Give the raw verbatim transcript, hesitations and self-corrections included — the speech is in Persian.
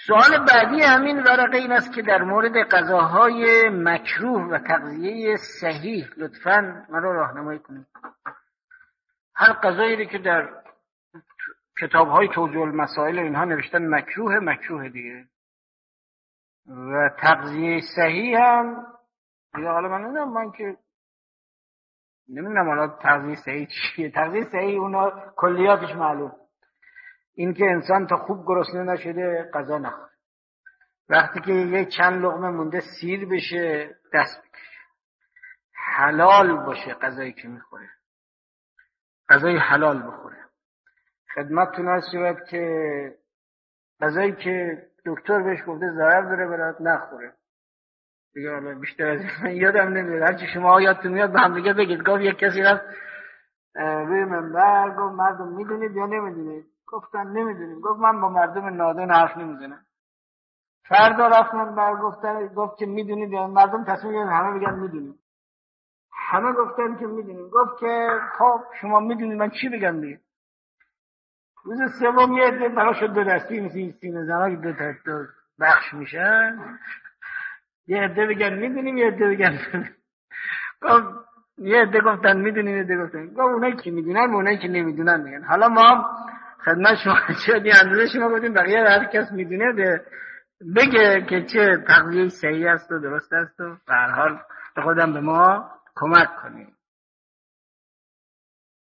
سوال بعدی همین ورقه این است که در مورد غذاهای مکروه و تغذیه صحیح لطفاً مرا راهنمایی کنید. هر غذایی که در کتاب‌های توضیح المسائل اینها نوشتن مکروه مکروه دیگه، و تغذیه صحیح هم دیگه. حالا من نمیدونم، من که نمیدونم حالا تغذیه صحیح چیه. تغذیه صحیح اونا کلیاتش معلوم، این که انسان تا خوب گرسنه نشده غذا نخوره، وقتی که یک چند لقمه مونده سیر بشه دست بکشه، حلال باشه غذایی که میخوره، غذای حلال بخوره. خدمتتون هست شود که غذایی که دکتر بهش گفته ضرر داره برات نخوره دیگه. حالا بیشتر از من یادم نمیاد، هرچی شما یادتون میاد به هم دیگه بگید. گفت یک کسی رفت روی منبر گفت مردم میدونید یا نمیدونید؟ گفتن نمیدونیم. گفت من با مردم نادان حرف نمیزنم. فردا رفت منبر گفتن گفت که میدونید یا مردم تصمیم گرفتن همه بگن میدونیم. همه گفتن که میدونیم. گفت که خب شما میدونید من چی بگم دیگه؟ روز سوم یه عده براش دو دستی مثل سینه زنا که دو تا دو بخش میشن، یه عده بگن میدونیم یه عده بگن گفت یه عده گفتن میدونیم یه عده گفتن گفت اونایی که میدونن اونایی که نمیدونن میگن. حالا ما خدمت شما شدی اندازه شما بودیم بقیه هر کس میدونه به بگه که چه تغذیه صحیح است و درست است و به هر حال خودم به ما کمک کنیم.